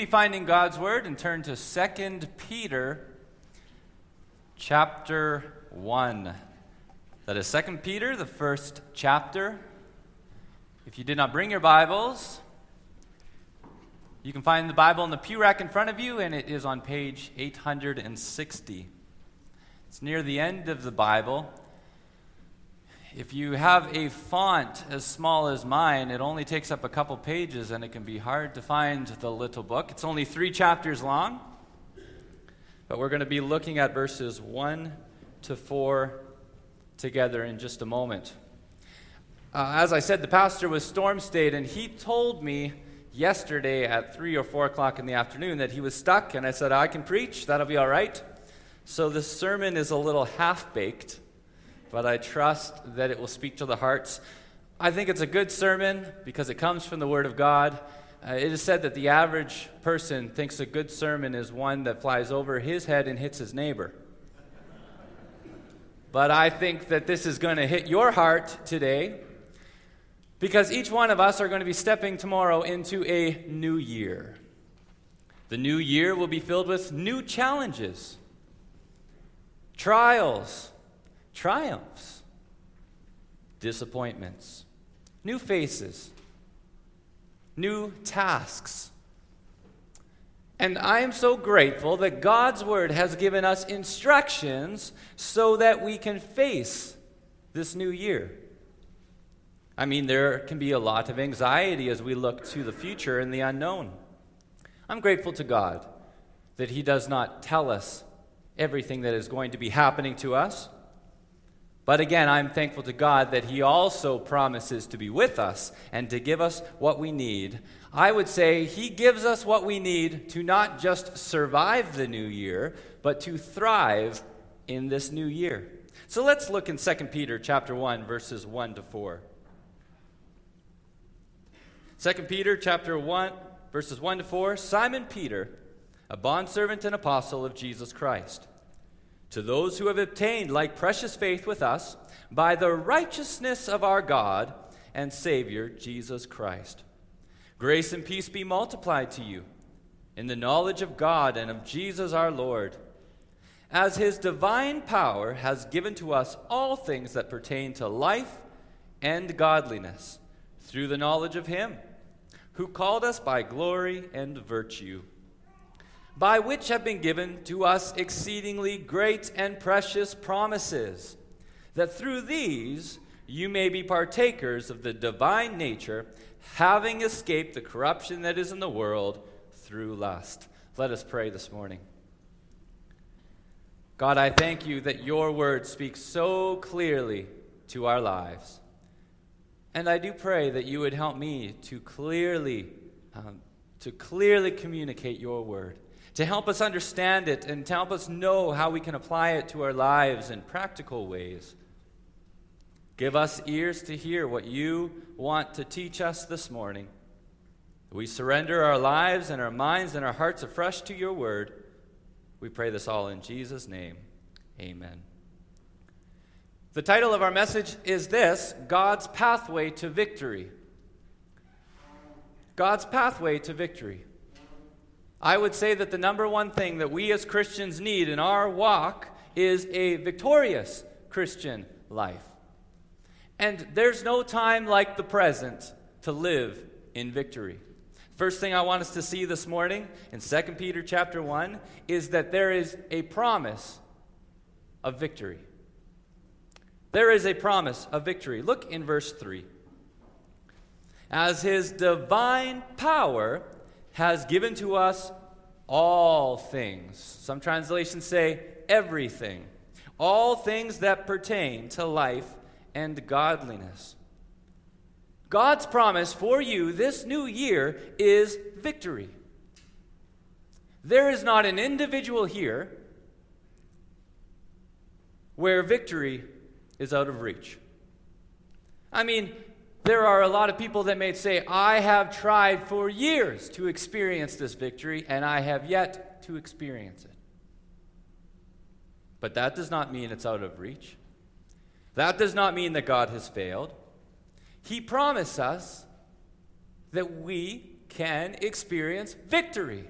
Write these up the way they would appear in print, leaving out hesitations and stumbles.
Finding God's Word and turn to 2 Peter chapter 1. That is 2 Peter, the first chapter. If you did not bring your Bibles, you can find the Bible in the pew rack in front of you, and it is on page 860. It's near the end of the Bible. If you have a font as small as mine, it only takes up a couple pages, and it can be hard to find the little book. It's only 3 chapters long, but we're going to be looking at verses 1 to 4 together in just a moment. As I said, the pastor was storm stayed, and he told me yesterday at 3 or 4 o'clock in the afternoon that he was stuck, and I said, I can preach, that'll be all right. So this sermon is a little half-baked, but I trust that it will speak to the hearts. I think it's a good sermon because it comes from the Word of God. It is said that the average person thinks a good sermon is one that flies over his head and hits his neighbor. But I think that this is going to hit your heart today because each one of us are going to be stepping tomorrow into a new year. The new year will be filled with new challenges, trials, triumphs, disappointments, new faces, new tasks. And I am so grateful that God's Word has given us instructions so that we can face this new year. I mean, there can be a lot of anxiety as we look to the future and the unknown. I'm grateful to God that He does not tell us everything that is going to be happening to us. But again, I'm thankful to God that He also promises to be with us and to give us what we need. I would say He gives us what we need to not just survive the new year, but to thrive in this new year. So let's look in 2 Peter chapter 1, verses 1 to 4. 2 Peter chapter 1, verses 1 to 4. Simon Peter, a bondservant and apostle of Jesus Christ, to those who have obtained like precious faith with us by the righteousness of our God and Savior, Jesus Christ. Grace and peace be multiplied to you in the knowledge of God and of Jesus our Lord, as His divine power has given to us all things that pertain to life and godliness, through the knowledge of Him who called us by glory and virtue, by which have been given to us exceedingly great and precious promises, that through these you may be partakers of the divine nature, having escaped the corruption that is in the world through lust. Let us pray this morning. God, I thank You that Your word speaks so clearly to our lives. And I do pray that You would help me to clearly communicate Your word, to help us understand it and to help us know how we can apply it to our lives in practical ways. Give us ears to hear what You want to teach us this morning. We surrender our lives and our minds and our hearts afresh to Your word. We pray this all in Jesus' name. Amen. The title of our message is this: God's Pathway to Victory. God's Pathway to Victory. I would say that the number one thing that we as Christians need in our walk is a victorious Christian life. And there's no time like the present to live in victory. First thing I want us to see this morning in 2 Peter chapter 1 is that there is a promise of victory. There is a promise of victory. Look in verse 3. As His divine power has given to us all things. Some translations say everything. All things that pertain to life and godliness. God's promise for you this new year is victory. There is not an individual here where victory is out of reach. I mean, there are a lot of people that may say, I have tried for years to experience this victory, and I have yet to experience it. But that does not mean it's out of reach. That does not mean that God has failed. He promised us that we can experience victory.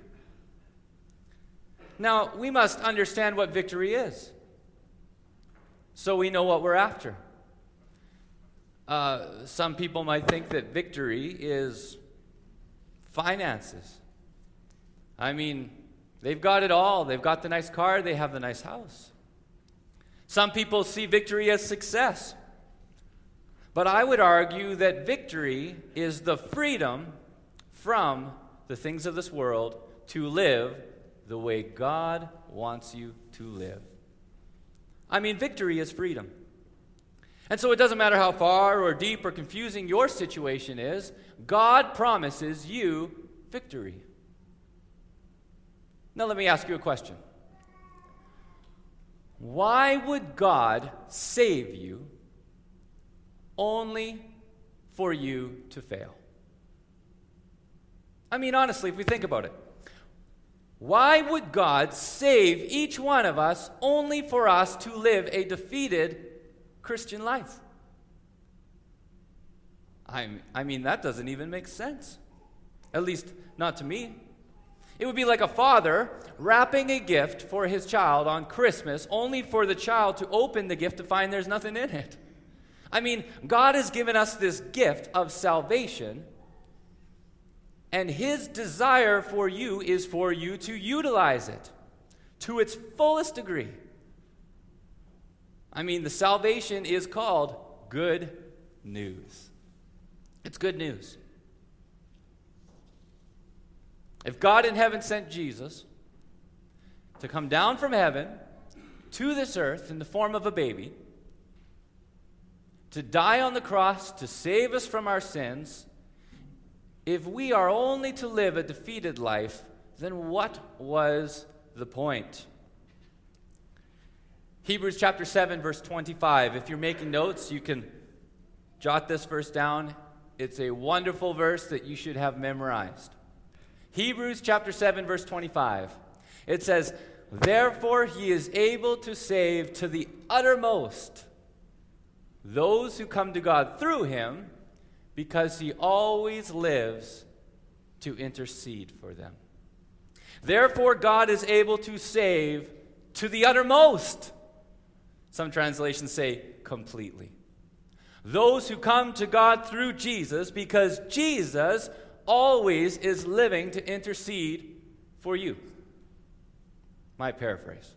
Now, we must understand what victory is, so we know what we're after. Some people might think that victory is finances. I mean, they've got it all. They've got the nice car. They have the nice house. Some people see victory as success. But I would argue that victory is the freedom from the things of this world to live the way God wants you to live. I mean, victory is freedom. And so it doesn't matter how far or deep or confusing your situation is, God promises you victory. Now let me ask you a question. Why would God save you only for you to fail? I mean, honestly, if we think about it, why would God save each one of us only for us to live a defeated Christian life? I mean, that doesn't even make sense. At least, not to me. It would be like a father wrapping a gift for his child on Christmas only for the child to open the gift to find there's nothing in it. I mean, God has given us this gift of salvation, and his desire for you is for you to utilize it to its fullest degree. I mean, the salvation is called good news. It's good news. If God in heaven sent Jesus to come down from heaven to this earth in the form of a baby, to die on the cross to save us from our sins, if we are only to live a defeated life, then what was the point? Hebrews chapter 7, verse 25. If you're making notes, you can jot this verse down. It's a wonderful verse that you should have memorized. Hebrews chapter 7, verse 25. It says, "Therefore he is able to save to the uttermost those who come to God through him, because he always lives to intercede for them." Therefore God is able to save to the uttermost. Some translations say completely. Those who come to God through Jesus, because Jesus always is living to intercede for you. My paraphrase.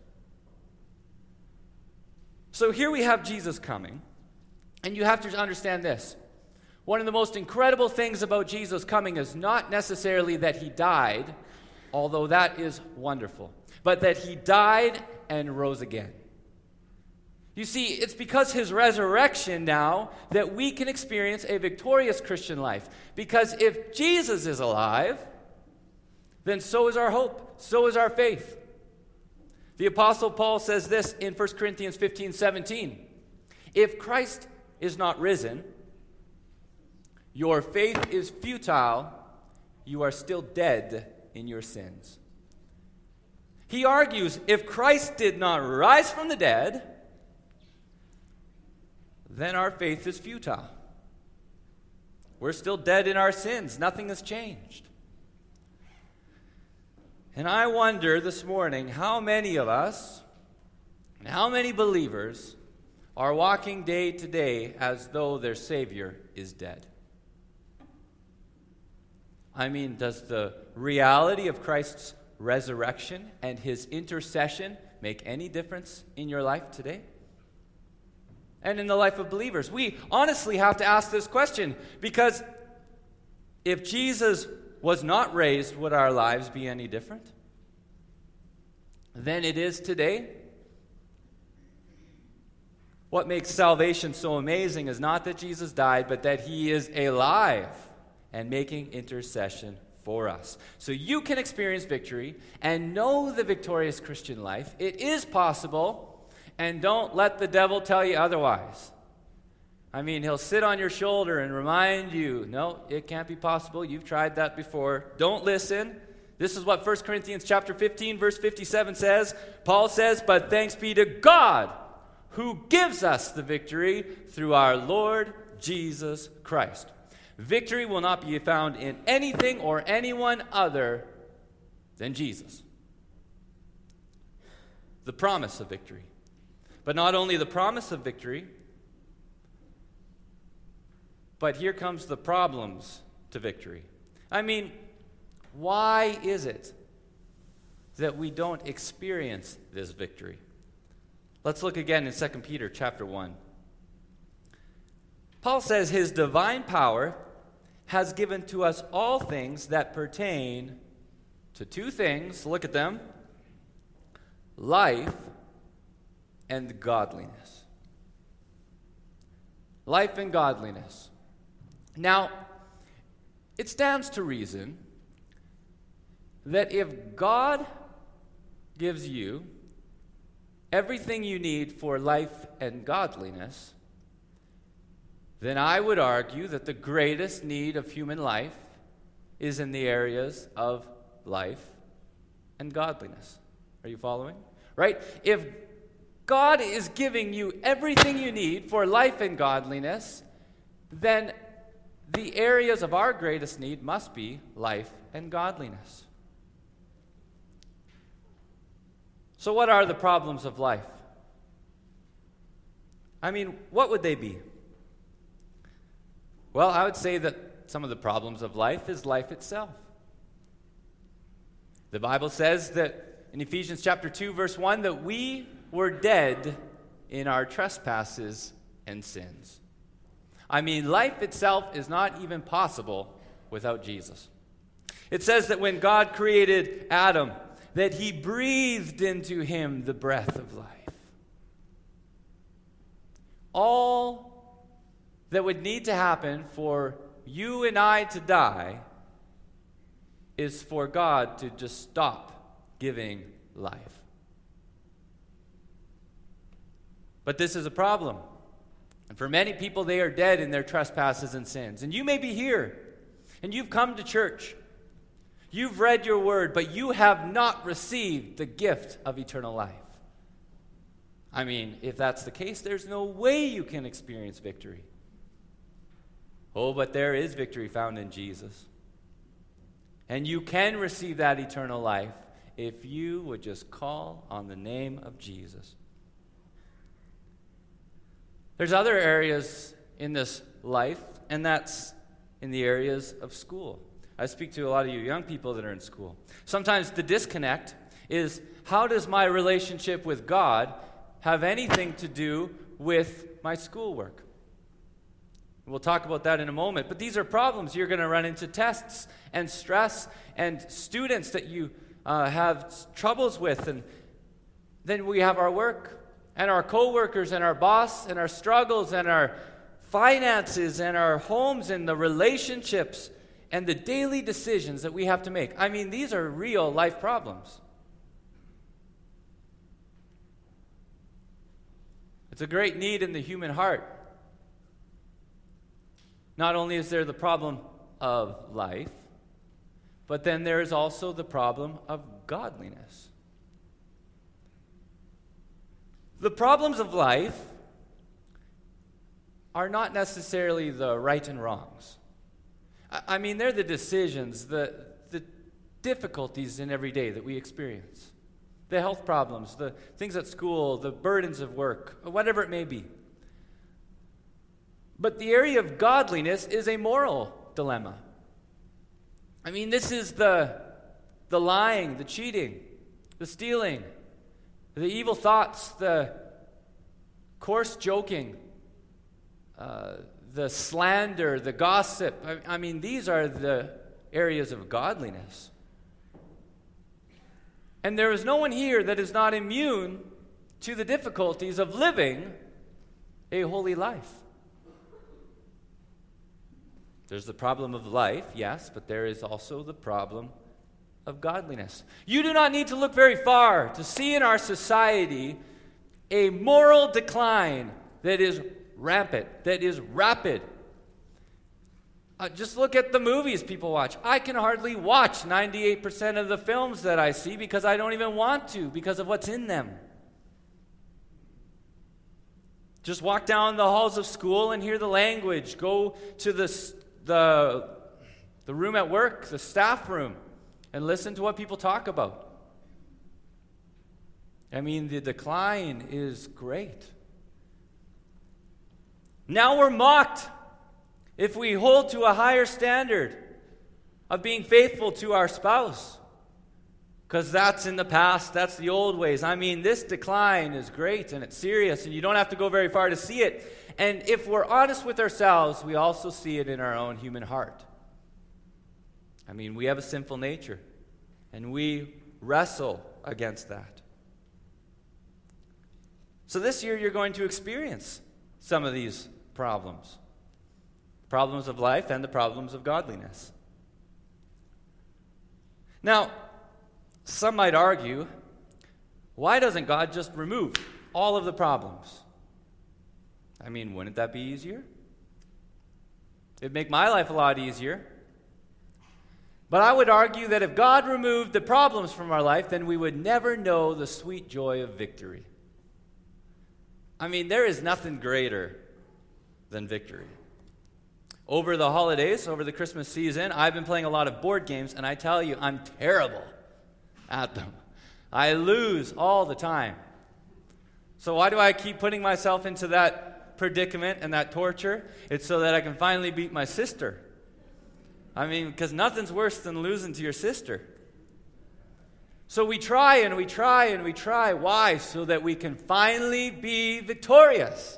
So here we have Jesus coming, and you have to understand this. One of the most incredible things about Jesus coming is not necessarily that he died, although that is wonderful, but that he died and rose again. You see, it's because his resurrection now that we can experience a victorious Christian life. Because if Jesus is alive, then so is our hope, so is our faith. The Apostle Paul says this in 1 Corinthians 15:17. If Christ is not risen, your faith is futile, you are still dead in your sins. He argues, if Christ did not rise from the dead, then our faith is futile. We're still dead in our sins. Nothing has changed. And I wonder this morning how many of us and how many believers are walking day to day as though their Savior is dead. I mean, does the reality of Christ's resurrection and his intercession make any difference in your life today? And in the life of believers? We honestly have to ask this question, because if Jesus was not raised, would our lives be any different than it is today? What makes salvation so amazing is not that Jesus died, but that he is alive and making intercession for us. So you can experience victory and know the victorious Christian life. It is possible. And don't let the devil tell you otherwise. I mean, he'll sit on your shoulder and remind you, no, it can't be possible. You've tried that before. Don't listen. This is what 1 Corinthians chapter 15, verse 57 says. Paul says, "But thanks be to God, who gives us the victory through our Lord Jesus Christ." Victory will not be found in anything or anyone other than Jesus. The promise of victory. But not only the promise of victory, but here comes the problems to victory. I mean, why is it that we don't experience this victory? Let's look again in 2 Peter chapter 1. Paul says his divine power has given to us all things that pertain to two things. Look at them. Life and godliness. Life and godliness. Now, it stands to reason that if God gives you everything you need for life and godliness, then I would argue that the greatest need of human life is in the areas of life and godliness. Are you following? Right? If God is giving you everything you need for life and godliness, then the areas of our greatest need must be life and godliness. So what are the problems of life? I mean, what would they be? Well, I would say that some of the problems of life is life itself. The Bible says that in Ephesians chapter 2, verse 1, that we were dead in our trespasses and sins. I mean, life itself is not even possible without Jesus. It says that when God created Adam, that he breathed into him the breath of life. All that would need to happen for you and I to die is for God to just stop giving life. But this is a problem. And for many people, they are dead in their trespasses and sins. And you may be here, and you've come to church. You've read your word, but you have not received the gift of eternal life. I mean, if that's the case, there's no way you can experience victory. Oh, but there is victory found in Jesus. And you can receive that eternal life if you would just call on the name of Jesus. There's other areas in this life, and that's in the areas of school. I speak to a lot of you young people that are in school. Sometimes the disconnect is, how does my relationship with God have anything to do with my schoolwork? We'll talk about that in a moment. But these are problems. You're going to run into tests and stress and students that you have troubles with. And then we have our work and our co-workers and our boss and our struggles and our finances and our homes and the relationships and the daily decisions that we have to make. I mean, these are real life problems. It's a great need in the human heart. Not only is there the problem of life, but then there is also the problem of godliness. The problems of life are not necessarily the right and wrongs. I mean, they're the decisions, the difficulties in every day that we experience. The health problems, the things at school, the burdens of work, whatever it may be. But the area of godliness is a moral dilemma. I mean, this is the lying, the cheating, the stealing, the evil thoughts, the coarse joking, the slander, the gossip. I mean, these are the areas of godliness. And there is no one here that is not immune to the difficulties of living a holy life. There's the problem of life, yes, but there is also the problem of godliness. You do not need to look very far to see in our society a moral decline that is rampant, that is rapid. Just look at the movies people watch. I can hardly watch 98% of the films that I see because I don't even want to, because of what's in them. Just walk down the halls of school and hear the language. Go to the the room at work, the staff room, and listen to what people talk about. I mean, the decline is great. Now we're mocked if we hold to a higher standard of being faithful to our spouse, because that's in the past, that's the old ways. I mean, this decline is great and it's serious, and you don't have to go very far to see it. And if we're honest with ourselves, we also see it in our own human heart. I mean, we have a sinful nature, and we wrestle against that. So this year you're going to experience some of these problems of life and the problems of godliness. Now, some might argue, why doesn't God just remove all of the problems? I mean, wouldn't that be easier? It'd make my life a lot easier. But I would argue that if God removed the problems from our life, then we would never know the sweet joy of victory. I mean, there is nothing greater than victory. Over the holidays, over the Christmas season, I've been playing a lot of board games, and I tell you, I'm terrible at them. I lose all the time. So why do I keep putting myself into that predicament and that torture? It's so that I can finally beat my sister. I mean, because nothing's worse than losing to your sister. So we try and we try and we try. Why? So that we can finally be victorious.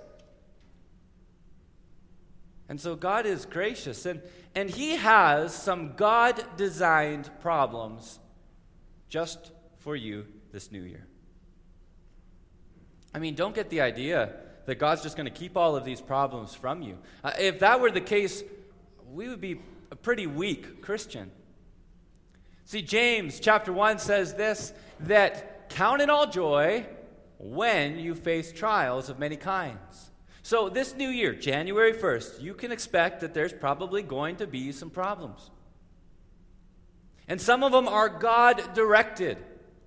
And so God is gracious, and He has some God-designed problems just for you this new year. I mean, don't get the idea that God's just going to keep all of these problems from you. If that were the case, we would be a pretty weak Christian. See, James chapter 1 says this, that count it all joy when you face trials of many kinds. So this new year, January 1st, you can expect that there's probably going to be some problems. And some of them are God-directed.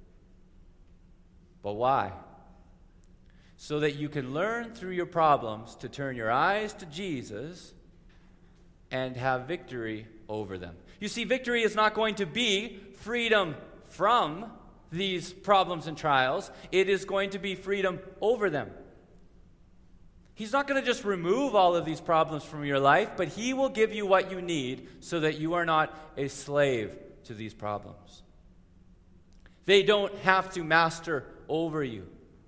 But why? So that you can learn through your problems to turn your eyes to Jesus and have victory over them. You see, victory is not going to be freedom from these problems and trials. It is going to be freedom over them. He's not going to just remove all of these problems from your life, but He will give you what you need so that you are not a slave to these problems. They don't have to master over you.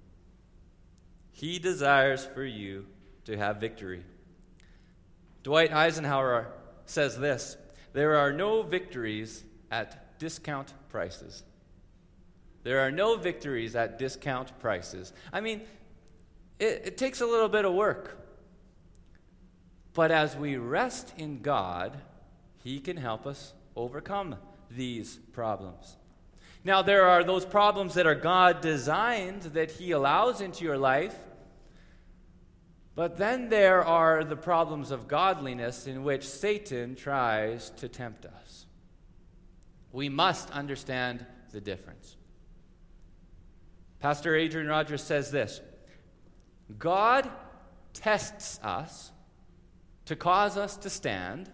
He desires for you to have victory. Dwight Eisenhower says this, there are no victories at discount prices. There are no victories at discount prices. I mean, it takes a little bit of work. But as we rest in God, He can help us overcome these problems. Now, there are those problems that are God-designed that He allows into your life. But then there are the problems of godliness in which Satan tries to tempt us. We must understand the difference. Pastor Adrian Rogers says this, God tests us to cause us to stand.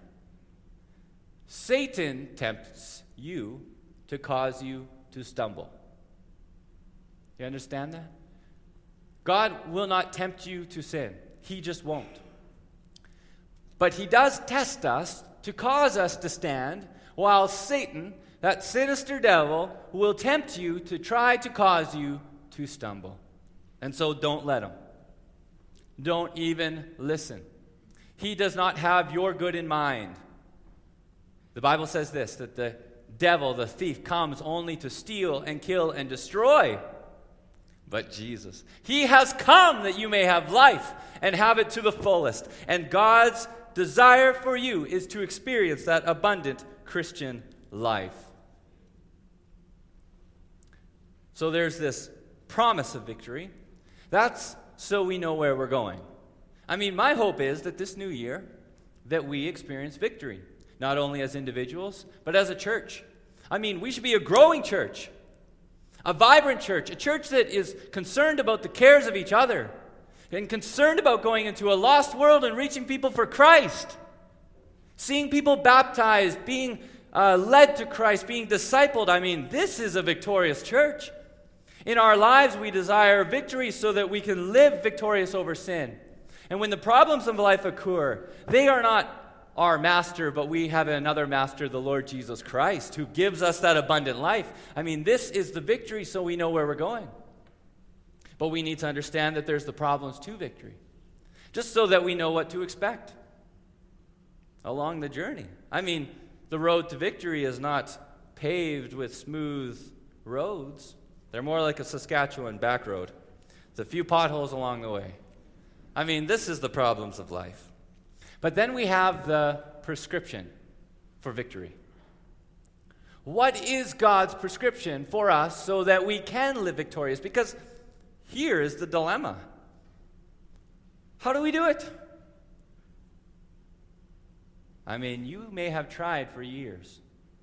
Satan tempts you to cause you to stumble. You understand that? God will not tempt you to sin. He just won't. But He does test us to cause us to stand, while Satan, that sinister devil, will tempt you to try to cause you to stumble. And so don't let him. Don't even listen. He does not have your good in mind. The Bible says this, that the devil, the thief, comes only to steal and kill and destroy. But Jesus, He has come that you may have life and have it to the fullest. And God's desire for you is to experience that abundant Christian life. So there's this promise of victory. That's so we know where we're going. I mean, my hope is that this new year, that we experience victory, not only as individuals, but as a church. I mean, we should be a growing church, a vibrant church, a church that is concerned about the cares of each other and concerned about going into a lost world and reaching people for Christ. Seeing people baptized, being led to Christ, being discipled, this is a victorious church. In our lives, we desire victory so that we can live victorious over sin. And when the problems of life occur, they are not our master, but we have another master, the Lord Jesus Christ, who gives us that abundant life. This is the victory so we know where we're going. But we need to understand that there's the problems to victory, just so that we know what to expect along the journey. The road to victory is not paved with smooth roads. They're more like a Saskatchewan back road. There's a few potholes along the way. This is the problems of life. But then we have the prescription for victory. What is God's prescription for us so that we can live victorious? Because here is the dilemma. How do we do it? You may have tried for years.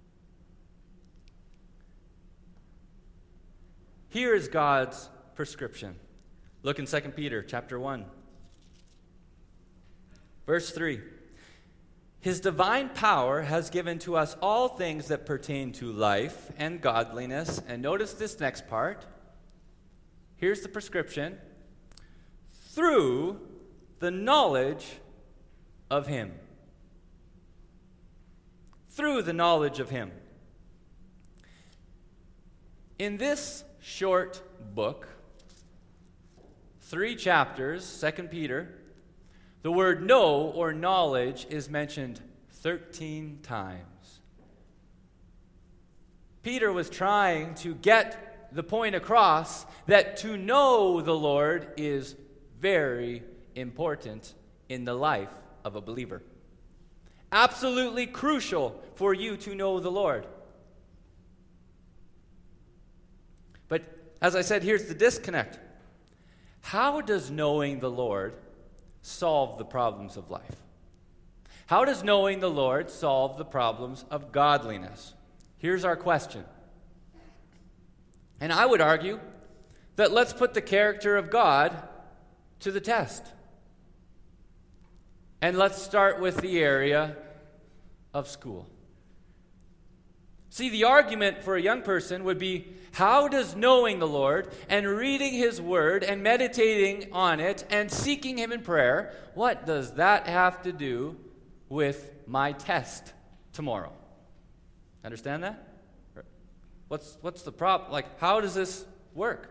Here is God's prescription. Look in 2 Peter chapter 1. Verse 3. His divine power has given to us all things that pertain to life and godliness. And notice this next part. Here's the prescription. Through the knowledge of Him. Through the knowledge of Him. In this short book, 3 chapters, 2 Peter, the word know or knowledge is mentioned 13 times. Peter was trying to get the point across that to know the Lord is very important in the life of a believer. Absolutely crucial for you to know the Lord. But as I said, here's the disconnect. How does knowing the Lord solve the problems of life? How does knowing the Lord solve the problems of godliness? Here's our question. And I would argue that let's put the character of God to the test. And let's start with the area of school. See, the argument for a young person would be, how does knowing the Lord and reading His Word and meditating on it and seeking Him in prayer, what does that have to do with my test tomorrow? Understand that? What's the problem? How does this work?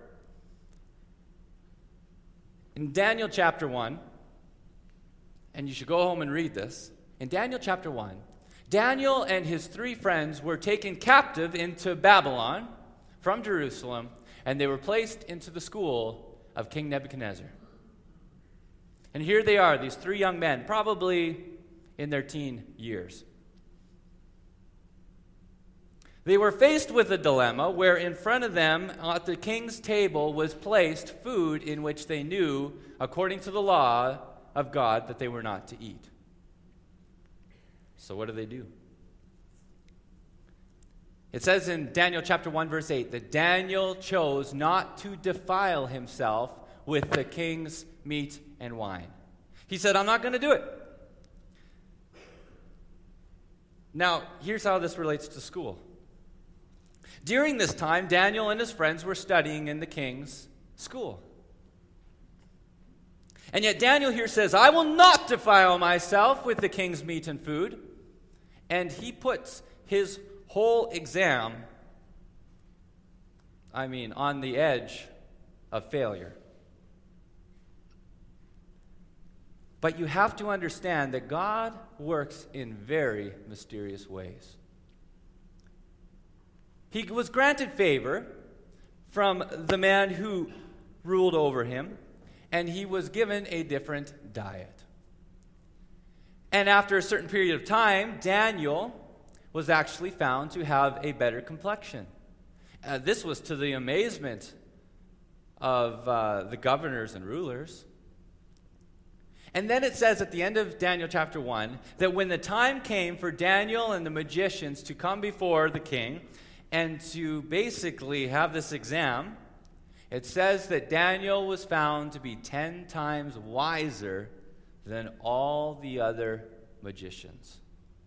In Daniel chapter 1, and you should go home and read this, in Daniel chapter 1, Daniel and his 3 friends were taken captive into Babylon from Jerusalem, and they were placed into the school of King Nebuchadnezzar. And here they are, these 3 young men, probably in their teen years. They were faced with a dilemma where in front of them at the king's table was placed food in which they knew, according to the law of God, that they were not to eat. So what do? It says in Daniel chapter 1, verse 8, that Daniel chose not to defile himself with the king's meat and wine. He said, I'm not going to do it. Now, here's how this relates to school. During this time, Daniel and his friends were studying in the king's school. And yet Daniel here says, I will not defile myself with the king's meat and food. And he puts his whole exam, on the edge of failure. But you have to understand that God works in very mysterious ways. He was granted favor from the man who ruled over him, and he was given a different diet. And after a certain period of time, Daniel was actually found to have a better complexion. This was to the amazement of the governors and rulers. And then it says at the end of Daniel chapter 1 that when the time came for Daniel and the magicians to come before the king and to basically have this exam, it says that Daniel was found to be 10 times wiser than all the other magicians.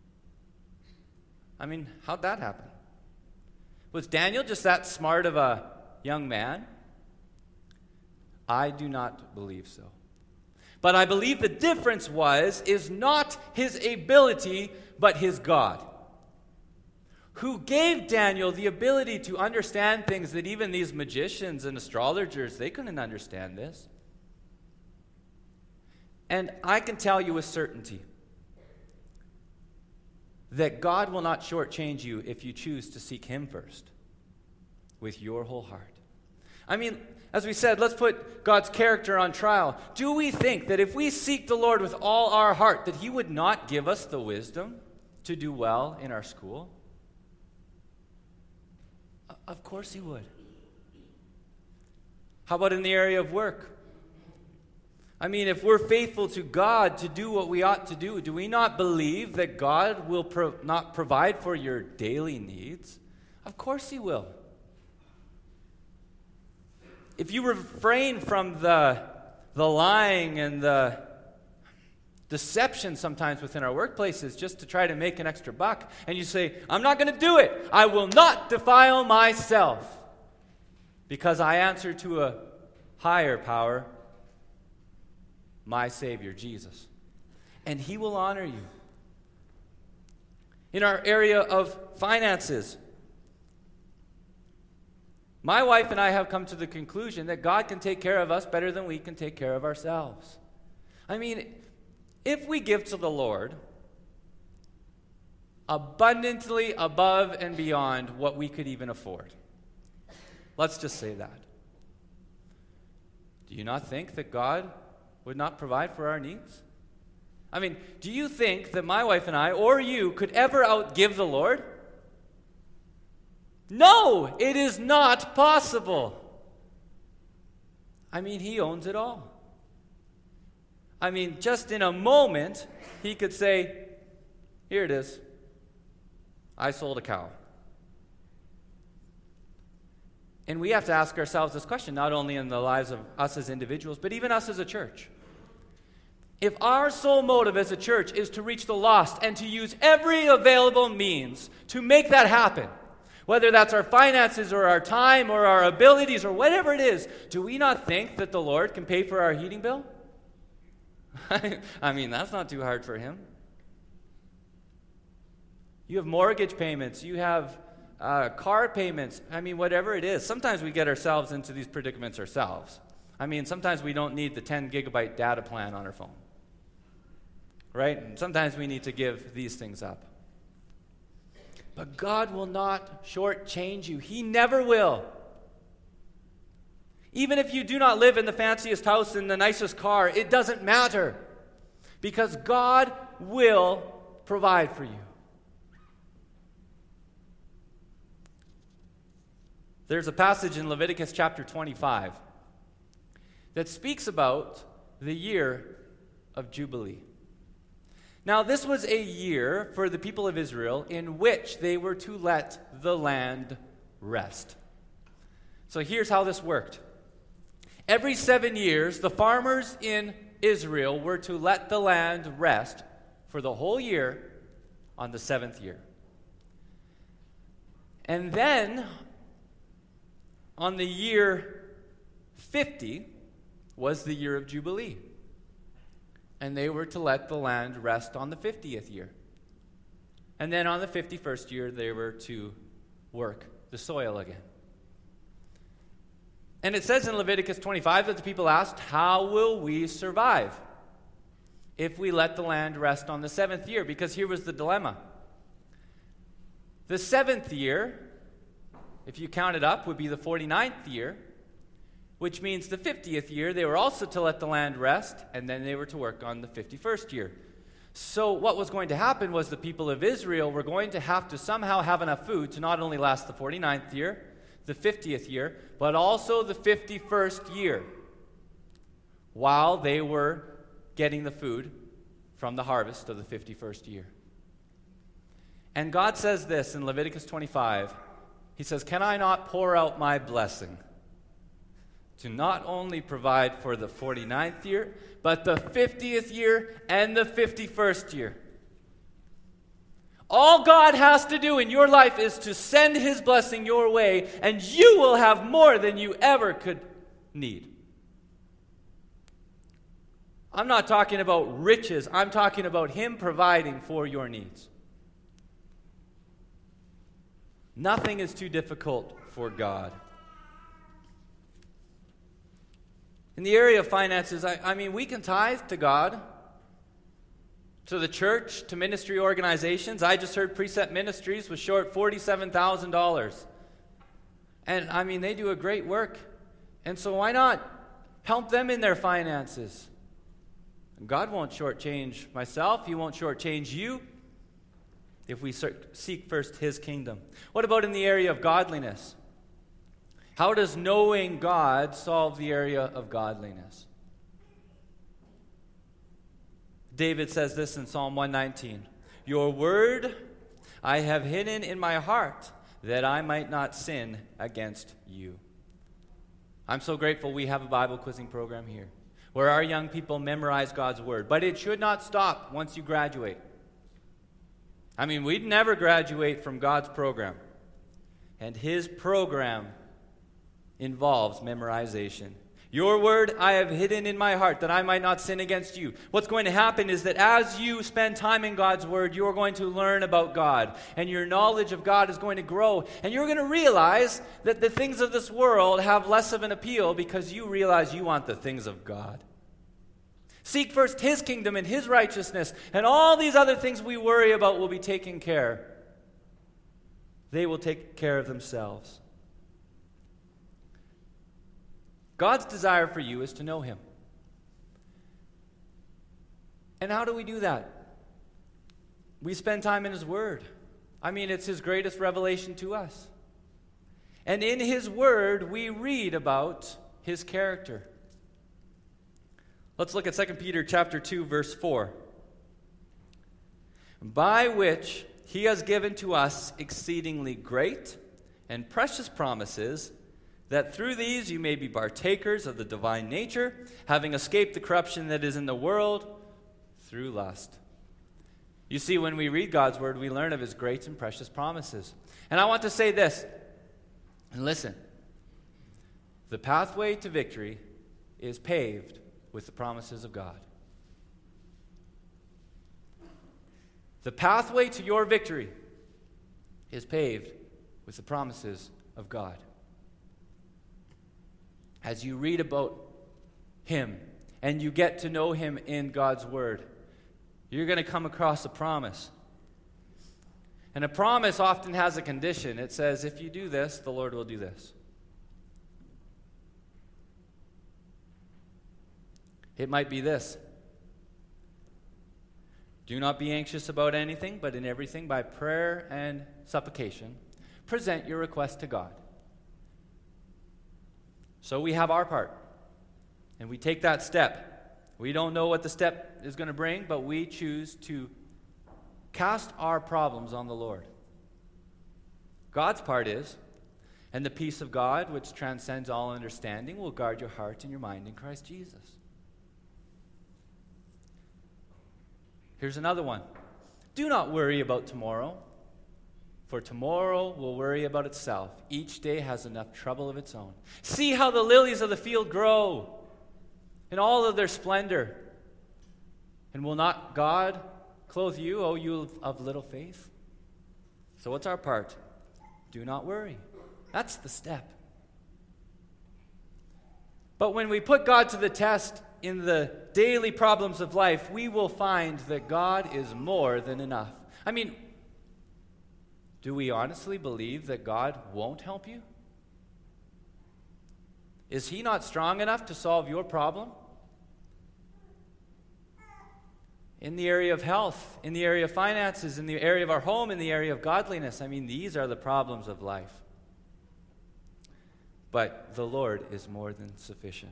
I mean, how'd that happen? Was Daniel just that smart of a young man? I do not believe so. But I believe the difference is not his ability, but his God, who gave Daniel the ability to understand things that even these magicians and astrologers, they couldn't understand this. And I can tell you with certainty that God will not shortchange you if you choose to seek him first with your whole heart. I mean, as we said, let's put God's character on trial. Do we think that if we seek the Lord with all our heart, that he would not give us the wisdom to do well in our school? Of course he would. How about in the area of work? I mean, if we're faithful to God to do what we ought to do we not believe that God will not provide for your daily needs? Of course he will. If you refrain from the lying and the deception sometimes within our workplaces just to try to make an extra buck, and you say, I'm not going to do it. I will not defile myself because I answer to a higher power, my Savior, Jesus. And he will honor you. In our area of finances, my wife and I have come to the conclusion that God can take care of us better than we can take care of ourselves. I mean, if we give to the Lord abundantly above and beyond what we could even afford, let's just say that. Do you not think that God would not provide for our needs? I mean, do you think that my wife and I, or you, could ever outgive the Lord? No, it is not possible. I mean, he owns it all. I mean, just in a moment, he could say, here it is. I sold a cow. And we have to ask ourselves this question, not only in the lives of us as individuals, but even us as a church. If our sole motive as a church is to reach the lost and to use every available means to make that happen, whether that's our finances or our time or our abilities or whatever it is, do we not think that the Lord can pay for our heating bill? I mean, that's not too hard for him. You have mortgage payments. You have car payments. I mean, whatever it is. Sometimes we get ourselves into these predicaments ourselves. I mean, sometimes we don't need the 10 gigabyte data plan on our phone. Right? And sometimes we need to give these things up. But God will not shortchange you. He never will. Even if you do not live in the fanciest house and the nicest car, it doesn't matter. Because God will provide for you. There's a passage in Leviticus chapter 25 that speaks about the year of Jubilee. Now, this was a year for the people of Israel in which they were to let the land rest. So here's how this worked. Every 7 years, the farmers in Israel were to let the land rest for the whole year on the 7th year. And then, on the year 50 was the year of Jubilee. And they were to let the land rest on the 50th year. And then on the 51st year, they were to work the soil again. And it says in Leviticus 25 that the people asked, how will we survive if we let the land rest on the 7th year? Because here was the dilemma. The 7th year, if you count it up, would be the 49th year, which means the 50th year, they were also to let the land rest, and then they were to work on the 51st year. So what was going to happen was the people of Israel were going to have to somehow have enough food to not only last the 49th year, the 50th year, but also the 51st year, while they were getting the food from the harvest of the 51st year. And God says this in Leviticus 25. He says, can I not pour out my blessing to not only provide for the 49th year, but the 50th year and the 51st year? All God has to do in your life is to send His blessing your way, and you will have more than you ever could need. I'm not talking about riches. I'm talking about Him providing for your needs. Nothing is too difficult for God. In the area of finances, I mean, we can tithe to God, to the church, to ministry organizations. I just heard Precept Ministries was short $47,000. And I mean, they do a great work. And so why not help them in their finances? God won't shortchange myself. He won't shortchange you if we seek first His kingdom. What about in the area of godliness? How does knowing God solve the area of godliness? David says this in Psalm 119. Your word I have hidden in my heart, that I might not sin against you. I'm so grateful we have a Bible quizzing program here, where our young people memorize God's word. But it should not stop once you graduate. I mean, we'd never graduate from God's program. And His program involves memorization. Your word I have hidden in my heart, that I might not sin against you. What's going to happen is that as you spend time in God's word, you're going to learn about God. And your knowledge of God is going to grow. And you're going to realize that the things of this world have less of an appeal because you realize you want the things of God. Seek first His kingdom and His righteousness, and all these other things we worry about will be taken care. They will take care of themselves. God's desire for you is to know Him. And how do we do that? We spend time in His Word. I mean, it's His greatest revelation to us. And in His Word, we read about His character. Let's look at 2 Peter chapter 2, verse 4. By which He has given to us exceedingly great and precious promises, that through these you may be partakers of the divine nature, having escaped the corruption that is in the world through lust. You see, when we read God's word, we learn of His great and precious promises. And I want to say this, and listen. The pathway to victory is paved with the promises of God. The pathway to your victory is paved with the promises of God. As you read about Him and you get to know Him in God's Word, you're going to come across a promise. And a promise often has a condition. It says, if you do this, the Lord will do this. It might be this. Do not be anxious about anything, but in everything, by prayer and supplication, present your request to God. So we have our part, and we take that step. We don't know what the step is going to bring, but we choose to cast our problems on the Lord. God's part is, and the peace of God, which transcends all understanding, will guard your heart and your mind in Christ Jesus. Here's another one. Do not worry about tomorrow, for tomorrow will worry about itself. Each day has enough trouble of its own. See how the lilies of the field grow in all of their splendor. And will not God clothe you, O you of little faith? So what's our part? Do not worry. That's the step. But when we put God to the test in the daily problems of life, we will find that God is more than enough. I mean, do we honestly believe that God won't help you? Is He not strong enough to solve your problem? In the area of health, in the area of finances, in the area of our home, in the area of godliness. I mean, these are the problems of life. But the Lord is more than sufficient.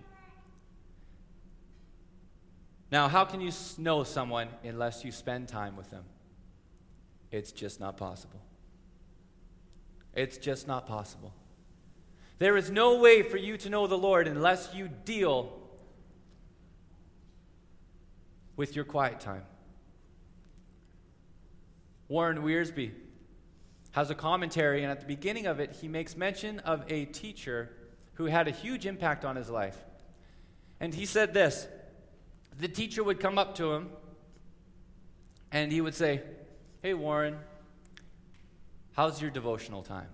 Now, how can you know someone unless you spend time with them? It's just not possible. It's just not possible. There is no way for you to know the Lord unless you deal with your quiet time. Warren Wiersbe has a commentary, and at the beginning of it, he makes mention of a teacher who had a huge impact on his life. And he said this: the teacher would come up to him, and he would say, "Hey, Warren, how's your devotional time?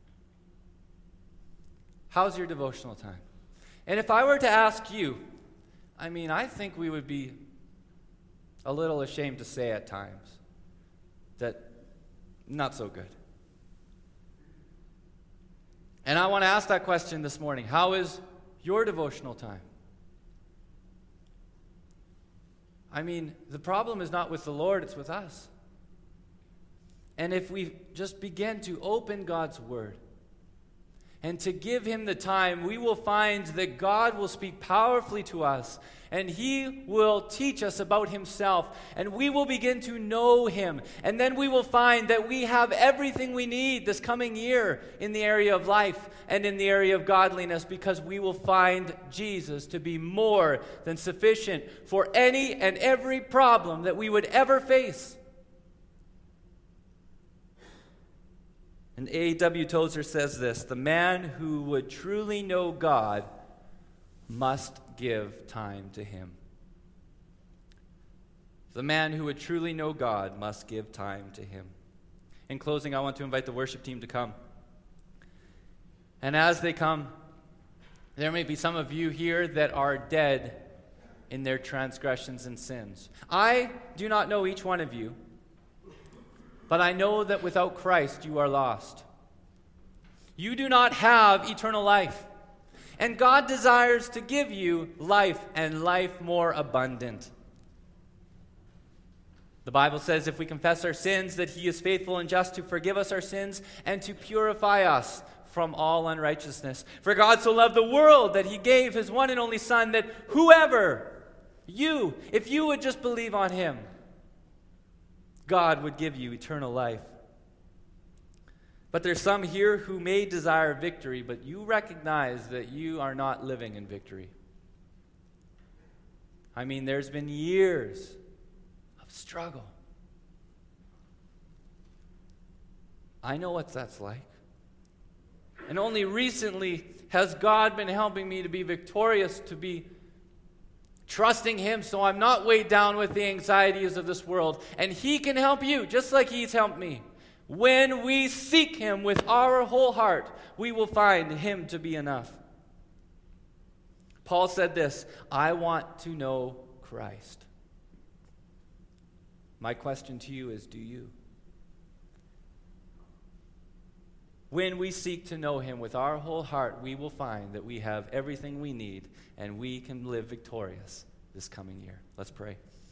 How's your devotional time?" And if I were to ask you, I think we would be a little ashamed to say at times that not so good. And I want to ask that question this morning. How is your devotional time? The problem is not with the Lord, it's with us. And if we just begin to open God's Word and to give Him the time, we will find that God will speak powerfully to us, and He will teach us about Himself, and we will begin to know Him. And then we will find that we have everything we need this coming year in the area of life and in the area of godliness, because we will find Jesus to be more than sufficient for any and every problem that we would ever face. And A.W. Tozer says this: the man who would truly know God must give time to Him. The man who would truly know God must give time to Him. In closing, I want to invite the worship team to come. And as they come, there may be some of you here that are dead in their transgressions and sins. I do not know each one of you, but I know that without Christ you are lost. You do not have eternal life. And God desires to give you life, and life more abundant. The Bible says if we confess our sins, that He is faithful and just to forgive us our sins and to purify us from all unrighteousness. For God so loved the world that He gave His one and only Son, that whoever, if you would just believe on Him, God would give you eternal life. But there's some here who may desire victory, but you recognize that you are not living in victory. There's been years of struggle. I know what that's like. And only recently has God been helping me to be victorious, to be trusting Him, so I'm not weighed down with the anxieties of this world. And He can help you, just like He's helped me. When we seek Him with our whole heart, we will find Him to be enough. Paul said this: I want to know Christ. My question to you is, do you? When we seek to know Him with our whole heart, we will find that we have everything we need, and we can live victorious this coming year. Let's pray.